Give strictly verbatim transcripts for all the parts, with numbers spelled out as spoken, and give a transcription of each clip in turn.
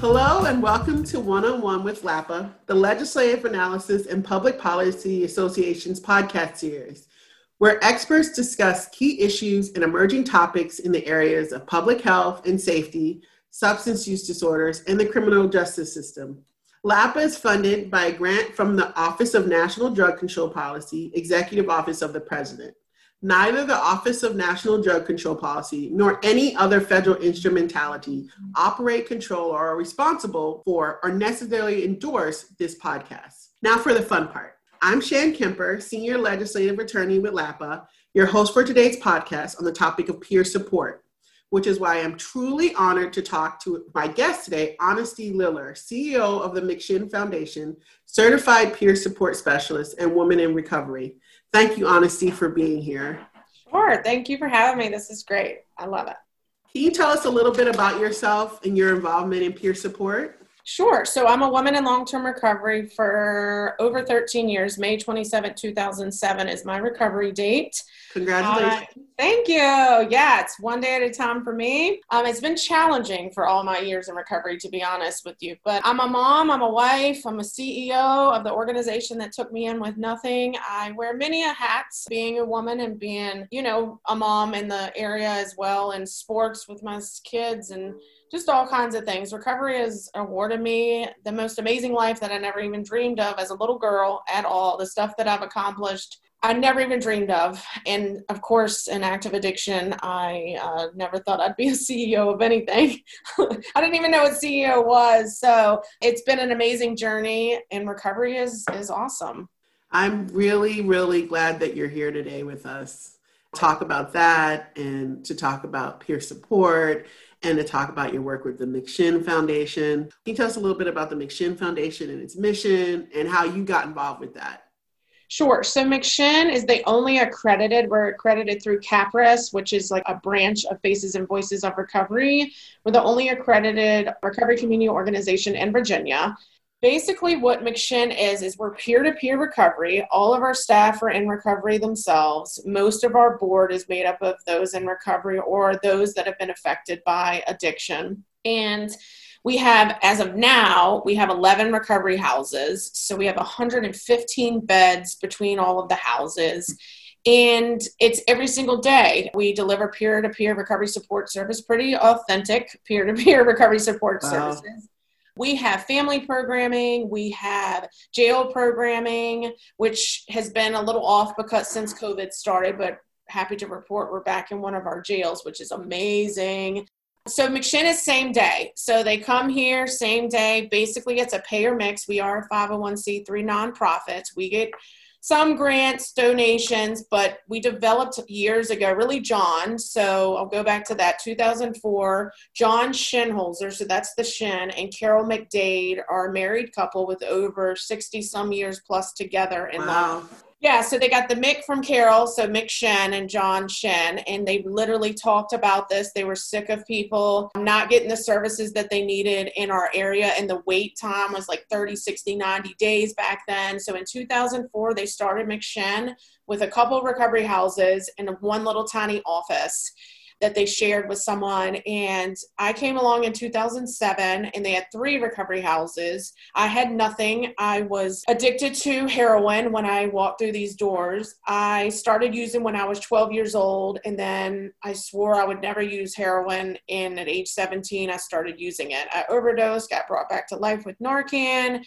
Hello and welcome to One-on-One with LAPA, the Legislative Analysis and Public Policy Association's podcast series, where experts discuss key issues and emerging topics in the areas of public health and safety, substance use disorders, and the criminal justice system. LAPA is funded by a grant from the Office of National Drug Control Policy, Executive Office of the President. Neither the Office of National Drug Control Policy nor any other federal instrumentality operate, control, or are responsible for or necessarily endorse this podcast. Now for the fun part. I'm Shan Kemper, Senior Legislative Attorney with LAPA, your host for today's podcast on the topic of peer support, which is why I'm truly honored to talk to my guest today, Honesty Liller, C E O of the McShin Foundation, Certified Peer Support Specialist and Woman in Recovery. Thank you, Honesty, for being here. Sure. Thank you for having me. This is great. I love it. Can you tell us a little bit about yourself and your involvement in peer support? Sure. So I'm a woman in long-term recovery for over thirteen years. May twenty-seventh, two thousand seven is my recovery date. Congratulations. Uh, thank you. Yeah, it's one day at a time for me. Um, it's been challenging for all my years in recovery, to be honest with you. But I'm a mom, I'm a wife, I'm a C E O of the organization that took me in with nothing. I wear many a hats, being a woman and being, you know, a mom in the area as well, and sports with my kids and just all kinds of things. Recovery has awarded me the most amazing life that I never even dreamed of as a little girl at all. The stuff that I've accomplished, I never even dreamed of. And of course, in active addiction, I uh, never thought I'd be a C E O of anything. I didn't even know what C E O was. So it's been an amazing journey, and recovery is, is awesome. I'm really, really glad that you're here today with us. Talk about that and to talk about peer support and to talk about your work with the McShin Foundation. Can you tell us a little bit about the McShin Foundation and its mission and how you got involved with that? Sure. So McShin is the only accredited, we're accredited through CAPRES, which is like a branch of Faces and Voices of Recovery. We're the only accredited recovery community organization in Virginia. Basically what McShin is, is we're peer-to-peer recovery. All of our staff are in recovery themselves. Most of our board is made up of those in recovery or those that have been affected by addiction. And we have, as of now, we have eleven recovery houses. So we have one hundred fifteen beds between all of the houses. And it's every single day. We deliver peer-to-peer recovery support service, pretty authentic peer-to-peer recovery support wow. services. We have family programming, we have jail programming, which has been a little off because since COVID started, but happy to report we're back in one of our jails, which is amazing. So McShin is same day. So they come here same day. Basically, it's a pay or mix. We are a five oh one c three nonprofit. We get some grants, donations, but we developed years ago, really John, so I'll go back to that, two thousand four, John Shinholzer, so that's the Shin, and Carol McDade are a married couple with over sixty some years plus together in wow. love. Yeah, so they got the Mick from Carol, so Mick Shin and John Shin, and they literally talked about this. They were sick of people not getting the services that they needed in our area, and the wait time was like thirty, sixty, ninety days back then. So in two thousand four, they started McShin with a couple recovery houses and one little tiny office that they shared with someone. And I came along in two thousand seven and they had three recovery houses. I had nothing. I was addicted to heroin when I walked through these doors. I started using when I was twelve years old, and then I swore I would never use heroin. And at age seventeen, I started using it. I overdosed, got brought back to life with Narcan.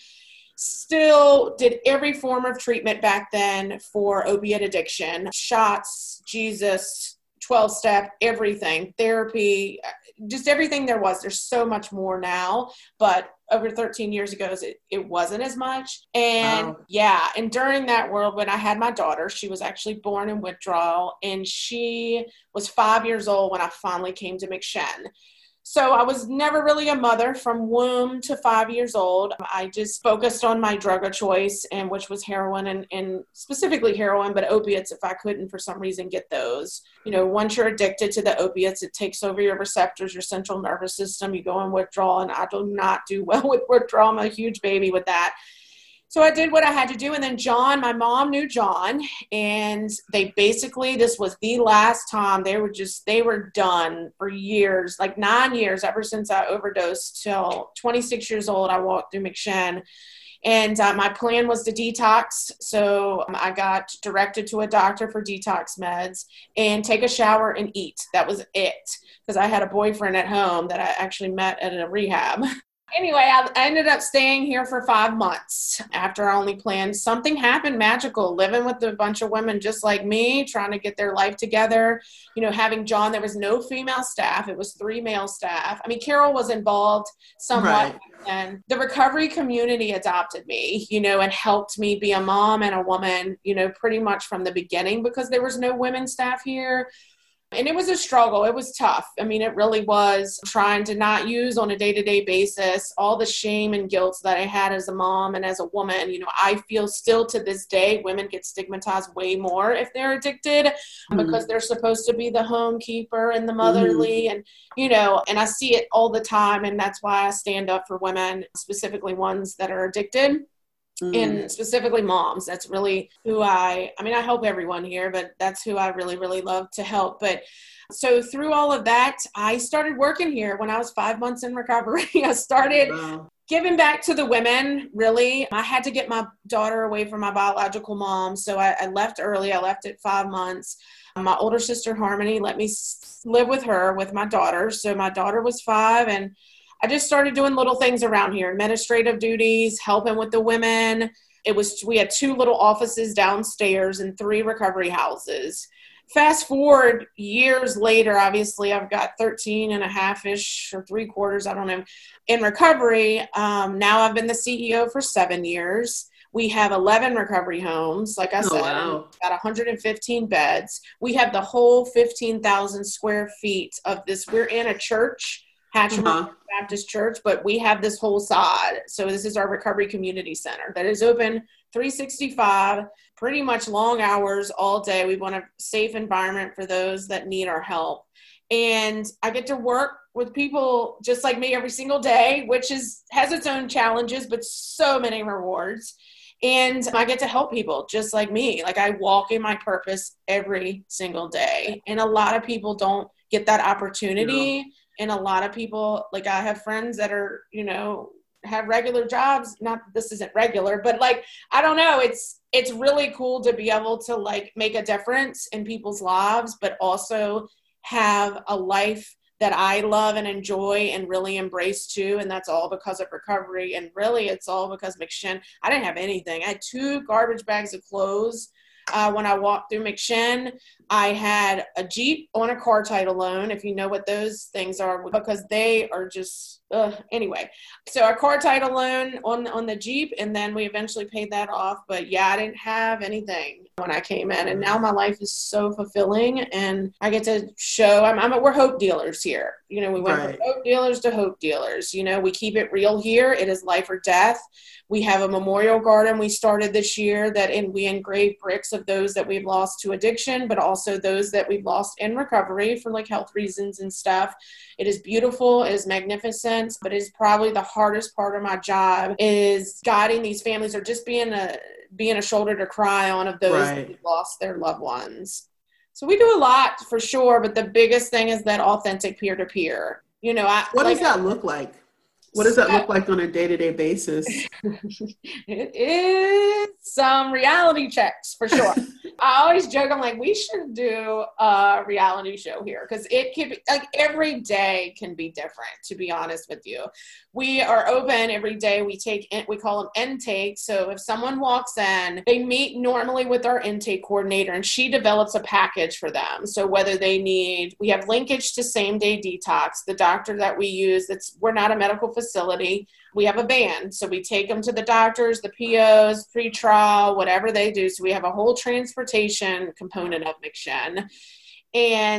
Still did every form of treatment back then for opiate addiction, shots, Jesus, twelve-step, everything, therapy, just everything there was. There's so much more now, but over thirteen years ago, it, it wasn't as much. And wow. yeah, and during that world, when I had my daughter, she was actually born in withdrawal, and she was five years old when I finally came to McShin. So I was never really a mother from womb to five years old. I just focused on my drug of choice, and which was heroin and, and specifically heroin, but opiates if I couldn't for some reason get those. You know, once you're addicted to the opiates, it takes over your receptors, your central nervous system. You go in withdrawal, and I do not do well with withdrawal. I'm a huge baby with that. So I did what I had to do. And then John, my mom knew John, and they basically, this was the last time they were just, they were done for years, like nine years, ever since I overdosed till twenty-six years old. I walked through McShin, and uh, my plan was to detox. So um, I got directed to a doctor for detox meds and take a shower and eat. That was it. Because I had a boyfriend at home that I actually met at a rehab. Anyway, I ended up staying here for five months after I only planned. Something happened magical, living with a bunch of women just like me, trying to get their life together. You know, having John, there was no female staff. It was three male staff. I mean, Carol was involved somewhat. Right. And the recovery community adopted me, you know, and helped me be a mom and a woman, you know, pretty much from the beginning, because there was no women staff here. And it was a struggle. It was tough. I mean, it really was, trying to not use on a day-to-day basis all the shame and guilt that I had as a mom and as a woman. You know, I feel still to this day, women get stigmatized way more if they're addicted, mm-hmm. because they're supposed to be the home keeper and the motherly, mm-hmm. and, you know, and I see it all the time. And that's why I stand up for women, specifically ones that are addicted. Mm. And specifically moms. That's really who I, I mean, I help everyone here, but that's who I really, really love to help. But so through all of that, I started working here when I was five months in recovery. I started wow. giving back to the women, really. I had to get my daughter away from my biological mom. So I, I left early. I left at five months. My older sister, Harmony, let me s- live with her, with my daughter. So my daughter was five, and I just started doing little things around here, administrative duties, helping with the women. It was, we had two little offices downstairs and three recovery houses. Fast forward years later, obviously I've got thirteen and a half-ish or three quarters, I don't know, in recovery. Um, now I've been the C E O for seven years. We have eleven recovery homes. Like I oh, said, wow. got one hundred fifteen beds. We have the whole fifteen thousand square feet of this. We're in a church, Hatchemer uh-huh. Baptist Church, but we have this whole side. So this is our recovery community center that is open three sixty-five, pretty much long hours all day. We want a safe environment for those that need our help. And I get to work with people just like me every single day, which is has its own challenges, but so many rewards. And I get to help people just like me. Like, I walk in my purpose every single day. And a lot of people don't get that opportunity. No. And a lot of people, like, I have friends that are, you know, have regular jobs. Not that this isn't regular, but like, I don't know. It's, it's really cool to be able to like make a difference in people's lives, but also have a life that I love and enjoy and really embrace too. And that's all because of recovery. And really it's all because McShin, I didn't have anything. I had two garbage bags of clothes. Uh, when I walked through McShin, I had a Jeep on a car title loan, if you know what those things are, because they are just, uh, anyway. So a car title loan on, on the Jeep, and then we eventually paid that off. But yeah, I didn't have anything when I came in, and now my life is so fulfilling, and I get to show, I'm, I'm we're hope dealers here. You know, we went right. from hope dealers to hope dealers. You know, we keep it real here. It is life or death. We have a memorial garden we started this year that in, we engrave bricks of those that we've lost to addiction, but also those that we've lost in recovery for like health reasons and stuff. It is beautiful. It is magnificent, but it is probably the hardest part of my job is guiding these families, or just being a, being a shoulder to cry on of those right. that lost their loved ones. So we do a lot for sure, but the biggest thing is that authentic peer-to-peer. You know, I, what like, does that look like? What does that look like on a day-to-day basis? It is some reality checks for sure. I always joke, I'm like, we should do a reality show here, because it could be like every day can be different, to be honest with you. We are open every day. We take, we call them intake. So if someone walks in, they meet normally with our intake coordinator, and she develops a package for them. So whether they need, we have linkage to same day detox, the doctor that we use, that's, we're not a medical facility. We have a van. So we take them to the doctors, the P Os, pre-trial, whatever they do. So we have a whole transportation component of McShin. And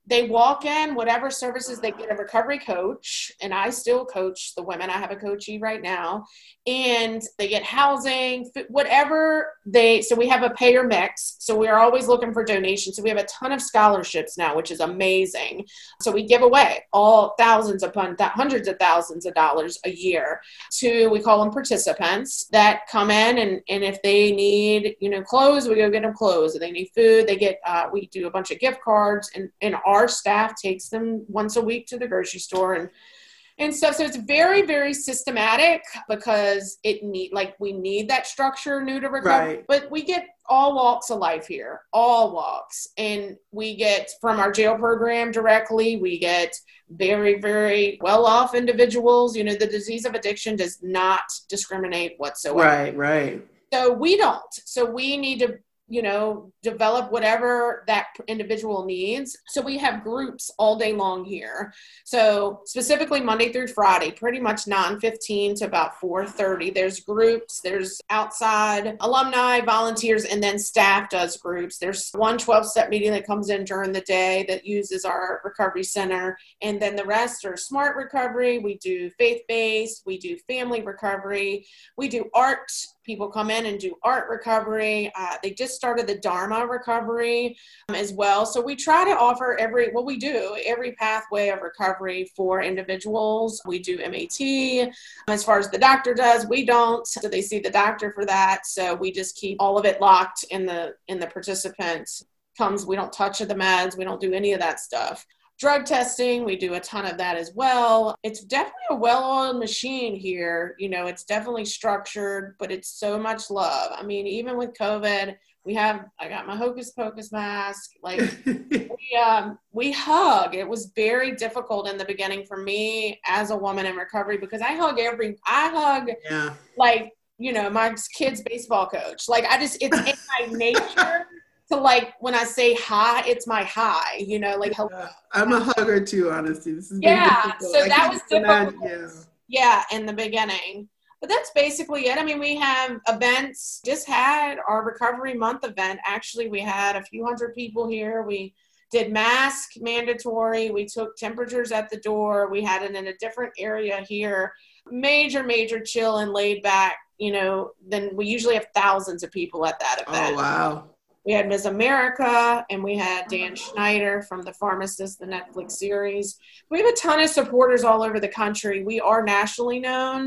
they walk in, whatever services, they get a recovery coach, and I still coach the women. I have a coachee right now, and they get housing, whatever they, so we have a payer mix. So we're always looking for donations. So we have a ton of scholarships now, which is amazing. So we give away all thousands upon th- hundreds of thousands of dollars a year to, we call them participants that come in, and, and if they need, you know, clothes, we go get them clothes. If they need food, they get, uh, we do a bunch of gift cards, and, and our staff takes them once a week to the grocery store and and stuff. So it's very, very systematic because it need, like we need that structure new to recovery, right. But we get all walks of life here, all walks. And we get from our jail program directly, we get very, very well-off individuals. You know, the disease of addiction does not discriminate whatsoever. Right, right. So we don't. So we need to, you know, develop whatever that individual needs. So we have groups all day long here. So specifically Monday through Friday, pretty much nine fifteen to about four thirty. There's groups, there's outside alumni, volunteers, and then staff does groups. There's one twelve-step meeting that comes in during the day that uses our recovery center. And then the rest are smart recovery. We do faith-based, we do family recovery, we do art. People come in and do art recovery. Uh, they just started the Dharma recovery um, as well. So we try to offer every, well, we do every pathway of recovery for individuals. We do M A T. As far as the doctor does, we don't. So they see the doctor for that. So we just keep all of it locked in the, in the participant comes. We don't touch the meds. We don't do any of that stuff. Drug testing, we do a ton of that as well. It's definitely a well-oiled machine here. You know, it's definitely structured, but it's so much love. I mean, even with COVID, we have, I got my Hocus Pocus mask. Like, we, um, we hug. It was very difficult in the beginning for me as a woman in recovery because I hug every, I hug, yeah. like, you know, my kid's baseball coach. Like, I just, it's in my nature. So like when I say hi, it's my hi, you know, like hello. Yeah, I'm a hugger too, honestly. This is yeah. So I that was difficult. Yeah. yeah, in the beginning. But that's basically it. I mean, we have events, just had our recovery month event. Actually, we had a few hundred people here. We did mask mandatory. We took temperatures at the door. We had it in a different area here. Major, major chill and laid back, you know, then we usually have thousands of people at that event. Oh, wow. We had Miss America, and we had Dan Schneider from The Pharmacist, the Netflix series. We have a ton of supporters all over the country. We are nationally known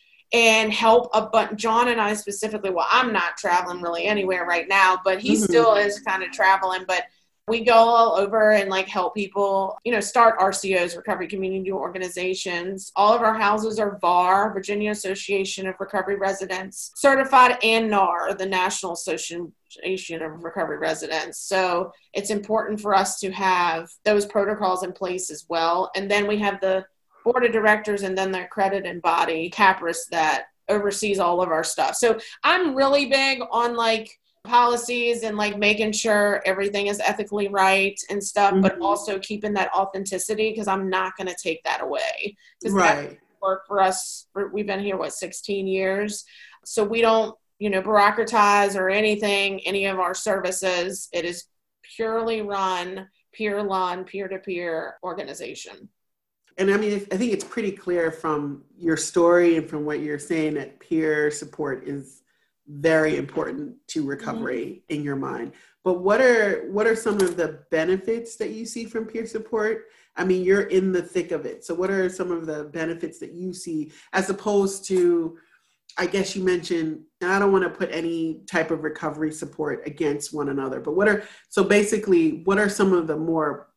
and help a bunch. John and I specifically, well, I'm not traveling really anywhere right now, but he mm-hmm. still is kind of traveling. But we go all over and like help people, you know, start R C Os, Recovery Community Organizations. All of our houses are V A R, Virginia Association of Recovery Residents, certified, and N A R, the National Association of Recovery Residents. So it's important for us to have those protocols in place as well. And then we have the board of directors and then the accredited body, CAPRIS, that oversees all of our stuff. So I'm really big on like policies and like making sure everything is ethically right and stuff, mm-hmm. but also keeping that authenticity because I'm not going to take that away. Right. That worked for us. For, we've been here, what, sixteen years. So we don't, you know, bureaucratize or anything, any of our services. It is purely run, peer run, peer-to-peer organization. And I mean, I think it's pretty clear from your story and from what you're saying that peer support is very important to recovery mm-hmm. in your mind. But what are what are some of the benefits that you see from peer support? I mean, you're in the thick of it. So what are some of the benefits that you see as opposed to, I guess you mentioned, and I don't want to put any type of recovery support against one another, but what are, so basically, what are some of the more,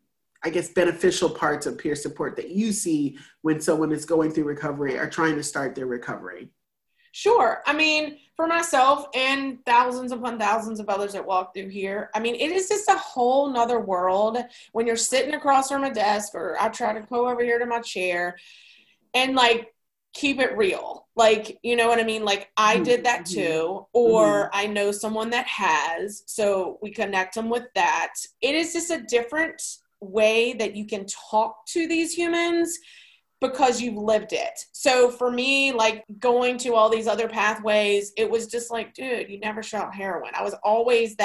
I guess, beneficial parts of peer support that you see when someone is going through recovery or trying to start their recovery? Sure. I mean, for myself and thousands upon thousands of others that walk through here, I mean, it is just a whole nother world when you're sitting across from a desk, or I try to go over here to my chair and like keep it real. Like, you know what I mean? Like I did that too, or mm-hmm. I know someone that has, so we connect them with that. It is just a different way that you can talk to these humans because you've lived it. So for me, like going to all these other pathways, it was just like, dude, you never shot heroin. I was always that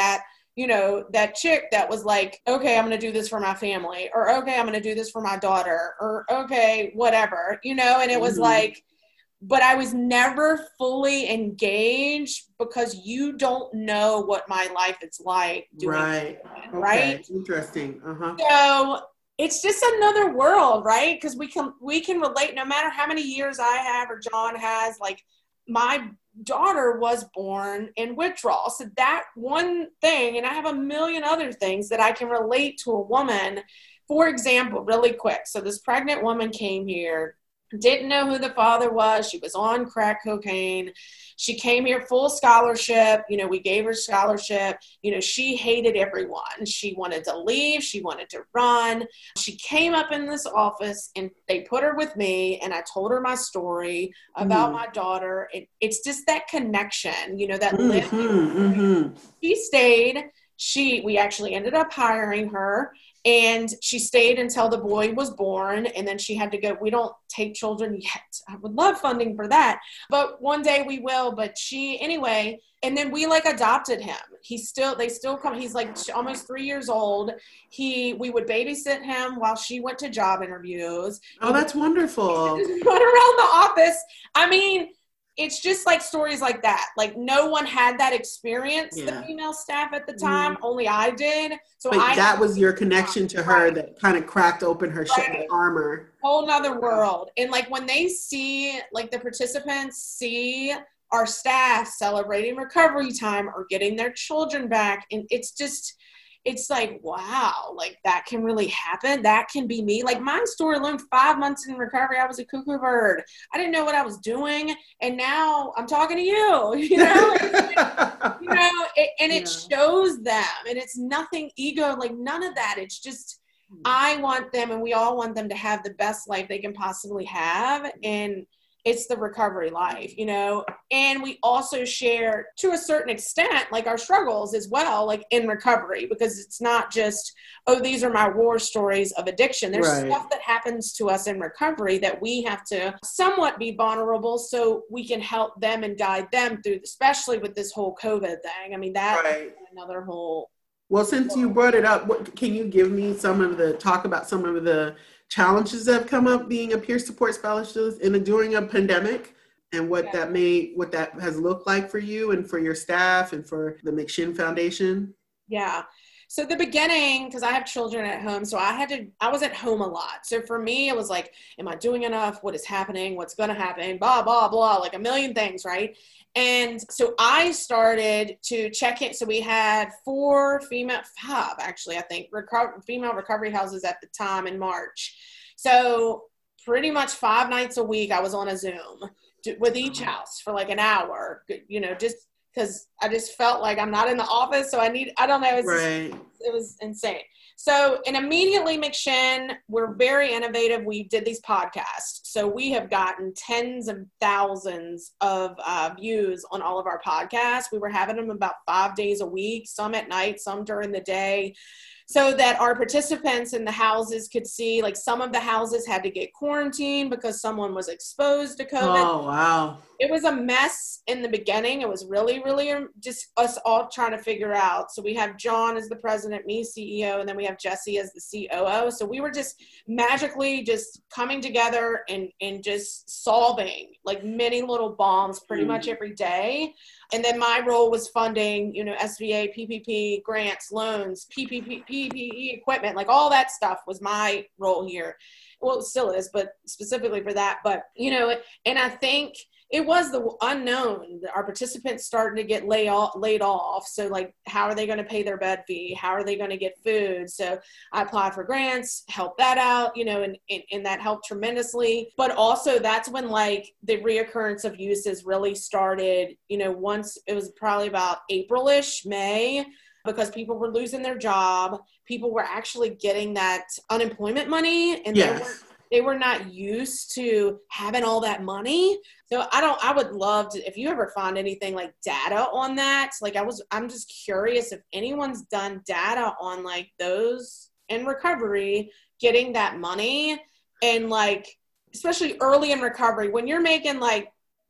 you know, that chick that was like, okay, I'm going to do this for my family, or okay, I'm going to do this for my daughter, or okay, whatever, you know, and it was mm-hmm. like, but I was never fully engaged because you don't know what my life is like doing right. it, okay. right? Interesting. Uh-huh. So it's just another world, right? Because we can we can relate no matter how many years I have or John has. Like, my daughter was born in withdrawal. So that one thing, and I have a million other things that I can relate to a woman. For example, really quick. So this pregnant woman came here, didn't know who the father was. She was on crack cocaine. She came here full scholarship. You know, we gave her scholarship. You know, she hated everyone. She wanted to leave. She wanted to run. She came up in this office and they put her with me, and I told her my story about mm. my daughter. It, it's just that connection, you know, that mm-hmm, lived mm-hmm. She stayed. She, we actually ended up hiring her. And she stayed until the boy was born, and then she had to go. We don't take children yet. I would love funding for that, but one day we will. But she, anyway, and then we like adopted him. He's still, they still come. He's like almost three years old. He, we would babysit him while she went to job interviews. Oh, that's wonderful. Run around the office. I mean, it's just like stories like that. Like, no one had that experience, yeah. the female staff at the time, mm-hmm. only I did. So but I that was your connection to her right. that kind of cracked open her right. armor. Whole nother world. And like when they see, like the participants see our staff celebrating recovery time or getting their children back, and it's just, it's like, wow, like that can really happen. That can be me. Like my story alone, five months in recovery, I was a cuckoo bird. I didn't know what I was doing. And now I'm talking to you, you know, you know, it, and it yeah. shows them, and it's nothing ego, like none of that. It's just, I want them, and we all want them to have the best life they can possibly have. And it's the recovery life, you know, and we also share to a certain extent, like our struggles as well, like in recovery, because it's not just, oh, these are my war stories of addiction. There's right. stuff that happens to us in recovery that we have to somewhat be vulnerable so we can help them and guide them through, especially with this whole COVID thing. I mean, that's right. another whole. Well, since you brought it up, what, can you give me some of the, talk about some of the challenges that have come up being a peer support specialist in a, during a pandemic, and what yeah. that may, what that has looked like for you and for your staff and for the McShin Foundation? Yeah. So the beginning, because I have children at home, so I had to, I was at home a lot. So for me, it was like, am I doing enough? What is happening? What's going to happen? Blah, blah, blah, like a million things, right? And so I started to check in. So we had four female, five actually, I think, reco- female recovery houses at the time in March. So pretty much five nights a week, I was on a Zoom to, with each house for like an hour, you know, just because I just felt like I'm not in the office. So I need, I don't know, it was, right. just, it was insane. So, and immediately McShin, we're very innovative. We did these podcasts. So we have gotten tens of thousands of uh, views on all of our podcasts. We were having them about five days a week, some at night, some during the day, so that our participants in the houses could see, like some of the houses had to get quarantined because someone was exposed to COVID. Oh, wow. It was a mess in the beginning. It was really, really just us all trying to figure out. So we have John as the president, me C E O, and then we have Jesse as the C O O. So we were just magically just coming together and, and just solving like many little bombs pretty mm. much every day. And then my role was funding, you know, S B A, P P P, grants, loans, P P P, P P E equipment, like all that stuff was my role here. Well, it still is, but specifically for that. But, you know, and I think it was the unknown. Our participants starting to get lay off, laid off. So like, how are they going to pay their bed fee? How are they going to get food? So I applied for grants, helped that out, you know, and, and, and that helped tremendously. But also that's when like the reoccurrence of uses really started, you know, once it was probably about April-ish, May, because people were losing their job. People were actually getting that unemployment money, and yes. they were they were not used to having all that money. So I don't, I would love to, if you ever find anything like data on that, like I was, I'm just curious if anyone's done data on like those in recovery, getting that money, and like, especially early in recovery, when you're making like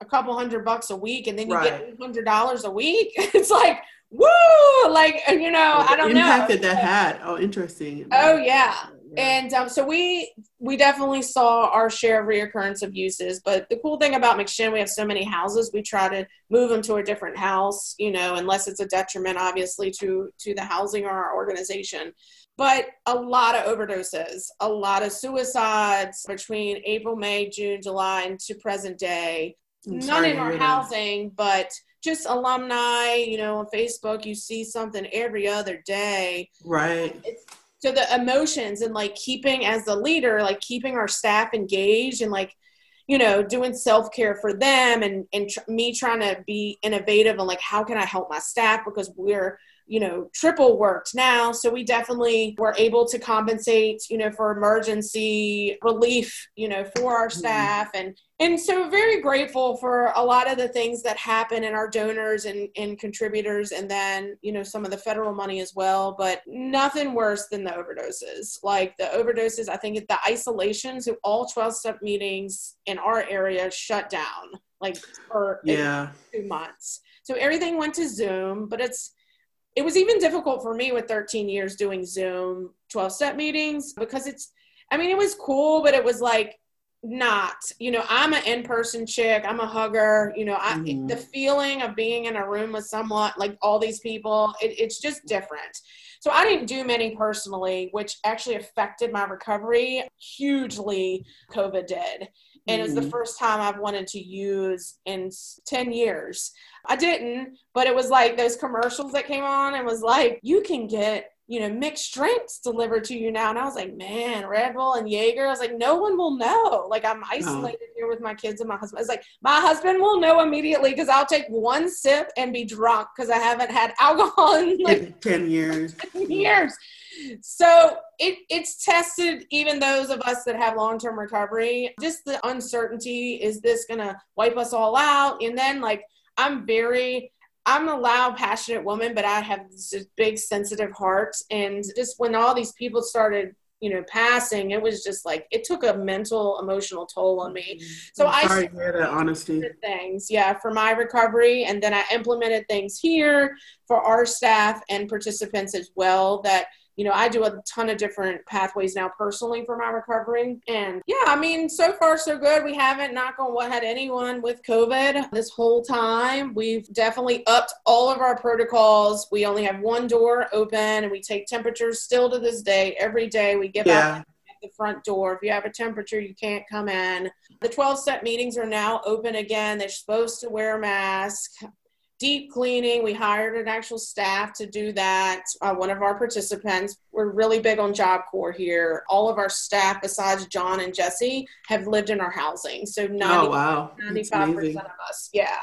a couple hundred bucks a week and then you right. get eight hundred dollars a week. It's like, woo, like, you know, well, I don't impact know. that that had. Oh, interesting. Oh, yeah. Yeah. And um, so we we definitely saw our share of reoccurrence of uses. But the cool thing about McShin, we have so many houses, we try to move them to a different house, you know, unless it's a detriment, obviously, to, to the housing or our organization. But a lot of overdoses, a lot of suicides between April, May, June, July, and to present day. I'm None in our that. housing, but just alumni, you know, on Facebook, you see something every other day. Right. It's, So the emotions and like keeping as the leader, like keeping our staff engaged and like, you know, doing self-care for them and, and tr- me trying to be innovative and like, how can I help my staff? Because we're, you know, triple worked now. So we definitely were able to compensate, you know, for emergency relief, you know, for our staff. And, and so very grateful for a lot of the things that happen in our donors and, and contributors. And then, you know, some of the federal money as well, but nothing worse than the overdoses. Like the overdoses, I think the isolations of all twelve step meetings in our area shut down like for yeah. two months. So everything went to Zoom, but it's, it was even difficult for me with thirteen years doing Zoom twelve step meetings because it's, I mean, it was cool, but it was like not, you know, I'm an in-person chick. I'm a hugger, you know, I, mm-hmm. the feeling of being in a room with someone like all these people, it, it's just different. So I didn't do many personally, which actually affected my recovery hugely. COVID did. And it was the first time I've wanted to use in ten years. I didn't, but it was like those commercials that came on and was like, you can get, you know, mixed drinks delivered to you now. And I was like, man, Red Bull and Jaeger. I was like, no one will know. Like I'm isolated oh. here with my kids and my husband. It's like, my husband will know immediately because I'll take one sip and be drunk because I haven't had alcohol in like ten years. ten years. So it, it's tested even those of us that have long-term recovery. Just the uncertainty, is this going to wipe us all out? And then like, I'm very, I'm a loud, passionate woman, but I have this big sensitive heart. And just when all these people started, you know, passing, it was just like, it took a mental, emotional toll on me. So I'm sorry I to hear that, honesty. Things, yeah, for my recovery. And then I implemented things here for our staff and participants as well that, you know, I do a ton of different pathways now personally for my recovery. And yeah, I mean, so far so good. We haven't, knock on wood, had anyone with COVID this whole time. We've definitely upped all of our protocols. We only have one door open and we take temperatures still to this day. Every day we give yeah. out at the front door. If you have a temperature, you can't come in. The twelve step meetings are now open again. They're supposed to wear a mask. Deep cleaning, we hired an actual staff to do that. Uh, one of our participants, we're really big on Job Corps here. All of our staff, besides John and Jesse, have lived in our housing. So ninety, oh, wow. ninety-five percent of us, yeah.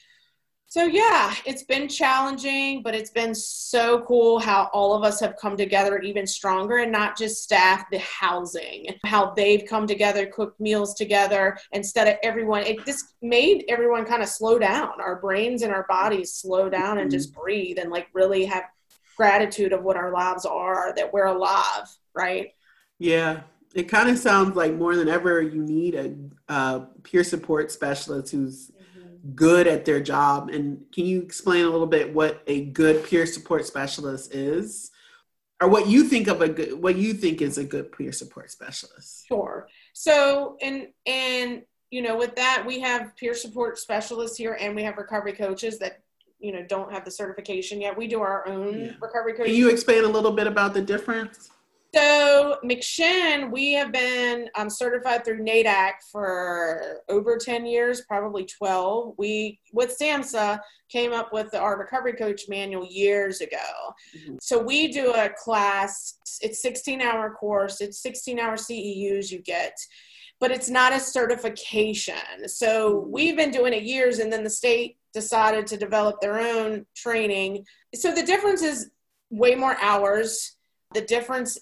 So yeah, it's been challenging, but it's been so cool how all of us have come together even stronger, and not just staff, the housing, how they've come together, cooked meals together instead of everyone. It just made everyone kind of slow down. Our brains and our bodies slow down and just breathe and like really have gratitude of what our lives are, that we're alive, right? Yeah. It kind of sounds like more than ever you need a, a peer support specialist who's good at their job. And can you explain a little bit what a good peer support specialist is, or what you think of a good, what you think is a good peer support specialist? Sure. So, and, and, you know, with that, we have peer support specialists here and we have recovery coaches that, you know, don't have the certification yet. We do our own yeah. recovery coaching. Can you explain a little bit about the difference? So McShin, we have been um, certified through NADAC for over ten years, probably twelve. We, with SAMHSA, came up with our recovery coach manual years ago. Mm-hmm. So we do a class, it's sixteen hour course, it's sixteen hour C E Us you get, but it's not a certification. So we've been doing it years, and then the state decided to develop their own training. So the difference is way more hours. The difference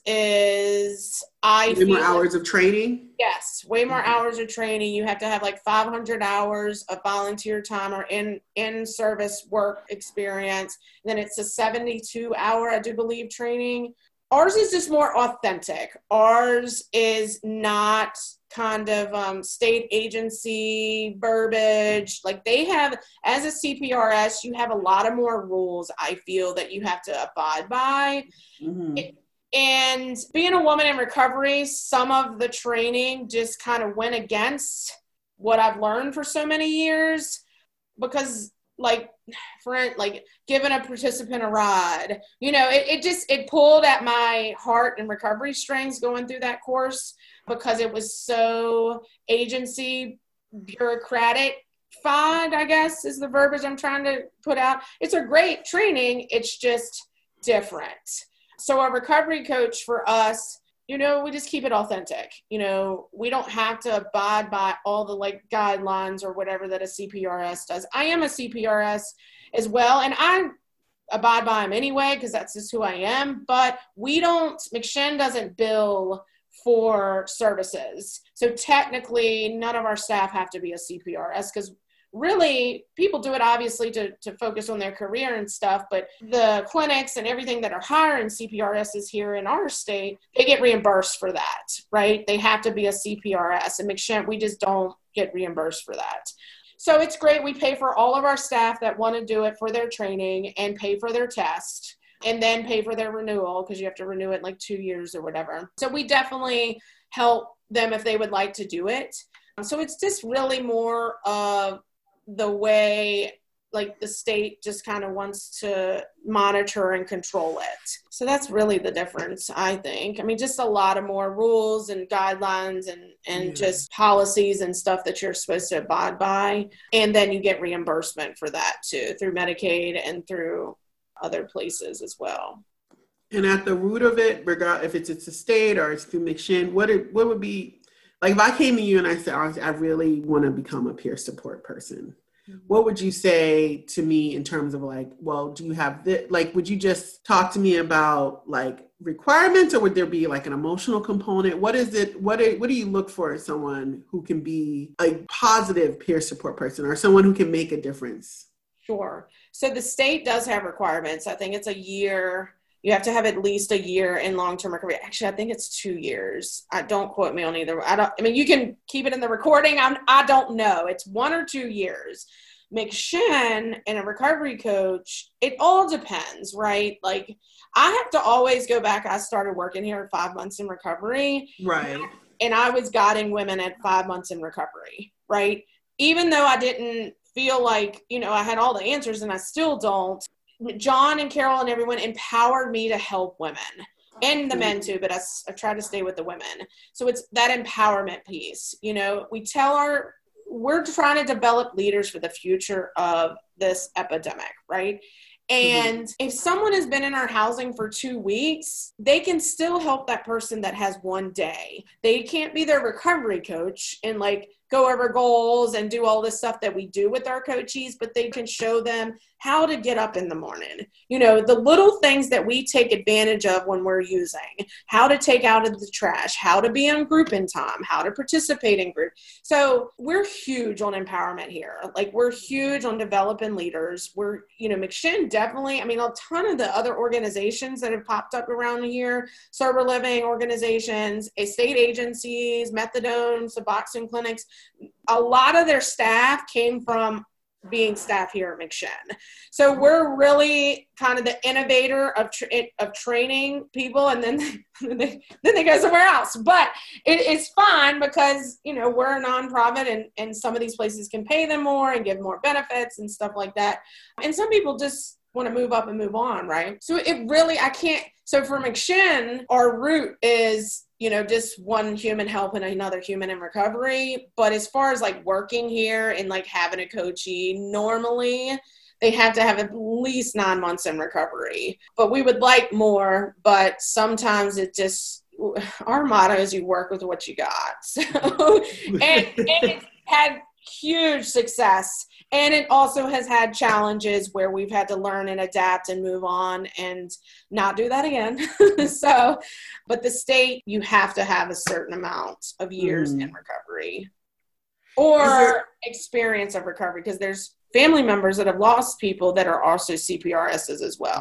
is I way feel more hours of training. Yes, way more mm-hmm. hours of training. You have to have like five hundred hours of volunteer time or in in service work experience. And then it's a seventy-two hour, I do believe, training. Ours is just more authentic. Ours is not kind of um, state agency verbiage. Like they have, as a C P R S, you have a lot of more rules, I feel, that you have to abide by. Mm-hmm. And being a woman in recovery, some of the training just kind of went against what I've learned for so many years, because like, for like giving a participant a ride, you know, it, it just, it pulled at my heart and recovery strings going through that course, because it was so agency bureaucratic fied, I guess is the verbiage I'm trying to put out. It's a great training. It's just different. So a recovery coach for us, you know, we just keep it authentic. You know, we don't have to abide by all the like guidelines or whatever that a C P R S does. I am a C P R S as well, and I abide by them anyway, because that's just who I am. But we don't, McShin doesn't bill for services. So technically, none of our staff have to be a C P R S, because really, people do it obviously to, to focus on their career and stuff, but the clinics and everything that are hiring C P R Ss here in our state, they get reimbursed for that, right? They have to be a C P R S, and McShin, we just don't get reimbursed for that. So it's great. We pay for all of our staff that want to do it for their training and pay for their test, and then pay for their renewal, because you have to renew it in like two years or whatever. So we definitely help them if they would like to do it. So it's just really more of the way like the state just kind of wants to monitor and control it. So that's really the difference, I think. I mean, just a lot of more rules and guidelines and, and yeah. just policies and stuff that you're supposed to abide by. And then you get reimbursement for that too, through Medicaid and through other places as well. And at the root of it, regard if it's it's a state or it's through McShin, what it, what would be, like if I came to you and I said, I really want to become a peer support person, mm-hmm. what would you say to me in terms of like, well, do you have this, like, would you just talk to me about like requirements, or would there be like an emotional component? What is it, what do, what do you look for as someone who can be a positive peer support person or someone who can make a difference? Sure. So the state does have requirements. I think it's a year. You have to have at least a year in long-term recovery. Actually, I think it's two years. I don't quote me on either. I don't, I mean, you can keep it in the recording. I'm, I don't know. It's one or two years. McShin and a recovery coach, it all depends, right? Like I have to always go back. I started working here at five months in recovery. Right. And I was guiding women at five months in recovery, right? Even though I didn't feel like, you know, I had all the answers, and I still don't. John and Carol and everyone empowered me to help women and the men too, but I, I try to stay with the women. So it's that empowerment piece. You know, we tell our, we're trying to develop leaders for the future of this epidemic, right? And mm-hmm. if someone has been in our housing for two weeks, they can still help that person that has one day. They can't be their recovery coach and like go over goals and do all this stuff that we do with our coachees, but they can show them how to get up in the morning. You know, the little things that we take advantage of when we're using, how to take out of the trash, how to be in group in time, how to participate in group. So we're huge on empowerment here. Like we're huge on developing leaders. We're, you know, McShin definitely, I mean, a ton of the other organizations that have popped up around here, sober living organizations, state agencies, methadone, Suboxone clinics, a lot of their staff came from being staff here at McShin. So we're really kind of the innovator of tra- of training people, and then they, then they go somewhere else. But it, it's fine because, you know, we're a nonprofit, and, and some of these places can pay them more and give more benefits and stuff like that. And some people just want to move up and move on, right? So it really, I can't, so for McShin, our root is, you know, just one human helping another human in recovery. But as far as like working here and like having a coachee, normally they have to have at least nine months in recovery. But we would like more, but sometimes it just, our motto is you work with what you got. So, and, and it's had huge success. And it also has had challenges where we've had to learn and adapt and move on and not do that again. So, but the state, you have to have a certain amount of years mm. in recovery or there- experience of recovery, because there's family members that have lost people that are also C P R Ss as well.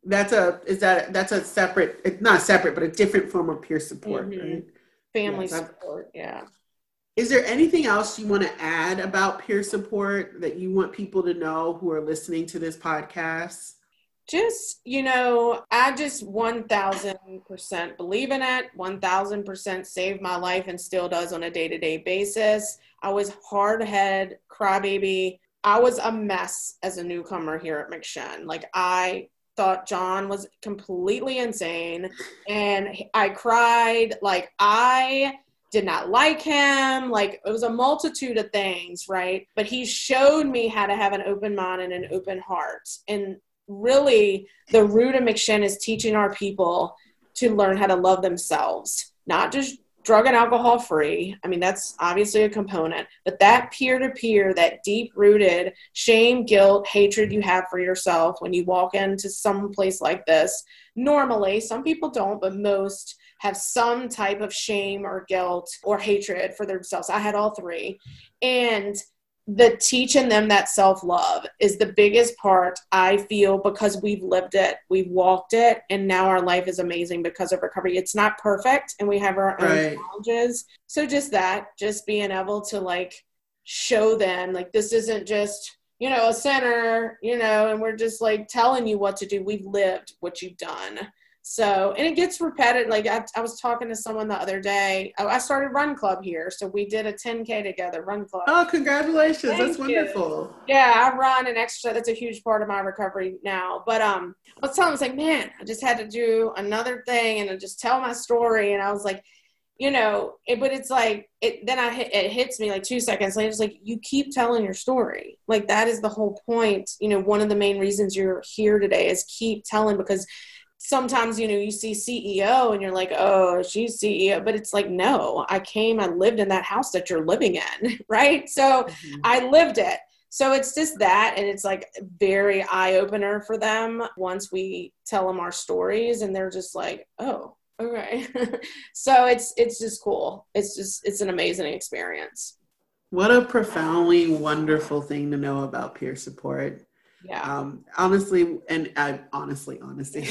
That's a, is that, that's a separate, it's not separate, but a different form of peer support, Mm-hmm. right? Family Yes, support, yeah. Is there anything else you want to add about peer support that you want people to know who are listening to this podcast? Just, you know, I just one thousand percent believe in it, one thousand percent saved my life and still does on a day-to-day basis. I was hard-headed, crybaby. I was a mess as a newcomer here at McShen. Like, I thought John was completely insane, and I cried. Like, I did not like him. Like, it was a multitude of things, right? But he showed me how to have an open mind and an open heart. And really, the root of McShen is teaching our people to learn how to love themselves, not just drug and alcohol free. I mean, that's obviously a component, but that peer-to-peer, that deep-rooted shame, guilt, hatred you have for yourself when you walk into some place like this. Normally, some people don't, but most have some type of shame or guilt or hatred for themselves. I had all three. And the teaching them that self-love is the biggest part, I feel, because we've lived it, we've walked it, and now our life is amazing because of recovery. It's not perfect, and we have our own Right. challenges. So just that, just being able to like show them, like, this isn't just, you know, a center, you know, and we're just like telling you what to do. We've lived what you've done. So, and it gets repetitive. Like I, I was talking to someone the other day. I, I started Run Club here. So we did a ten K together, Run Club. Oh, congratulations. Thank That's you. wonderful. Yeah, I run and exercise. That's a huge part of my recovery now. But um, I was telling him, I was like, man, I just had to do another thing and I just tell my story. And I was like, you know, it, but it's like, it, then I hit, it hits me like two seconds later. It's like, you keep telling your story. Like, that is the whole point. You know, one of the main reasons you're here today is keep telling, because sometimes, you know, you see C E O and you're like, oh, she's C E O. But it's like, no, I came, I lived in that house that you're living in, right? So mm-hmm. I lived it. So it's just that. And it's like very eye-opener for them once we tell them our stories. And they're just like, oh, okay. So it's it's just cool. It's just, it's an amazing experience. What a profoundly wonderful thing to know about peer support. Yeah. Um, honestly, and I honestly, honestly,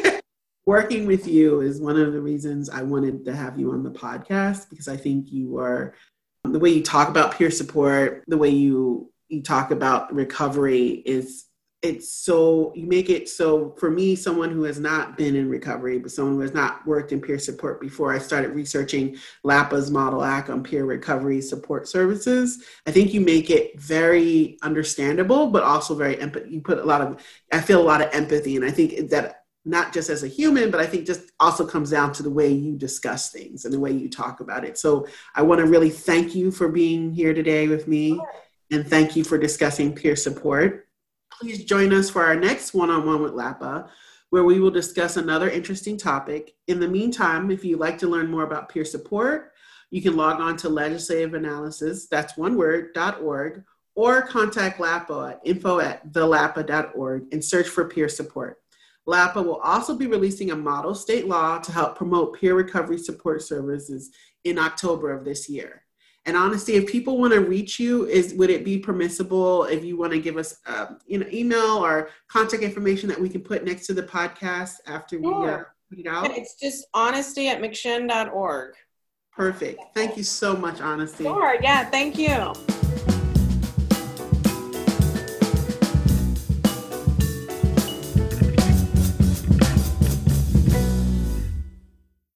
working with you is one of the reasons I wanted to have you on the podcast, because I think you are, the way you talk about peer support, the way you, you talk about recovery is, it's so, you make it so, for me, someone who has not been in recovery, but someone who has not worked in peer support before, I started researching LAPA's Model Act on peer recovery support services. I think you make it very understandable, but also very empathy. You put a lot of, I feel a lot of empathy. And I think that not just as a human, but I think just also comes down to the way you discuss things and the way you talk about it. So I want to really thank you for being here today with me, and thank you for discussing peer support. Please join us for our next one-on-one with LAPA, where we will discuss another interesting topic. In the meantime, if you'd like to learn more about peer support, you can log on to Legislative Analysis, that's one word, .org, or contact LAPA at info at the lapa dot org and search for peer support. LAPA will also be releasing a model state law to help promote peer recovery support services in October of this year. And honestly, if people want to reach you, is would it be permissible if you want to give us, uh, you know, email or contact information that we can put next to the podcast after we uh, put it out? It's just honesty at mcshen dot org. Perfect. Thank you so much, Honesty. Sure. Yeah. Thank you.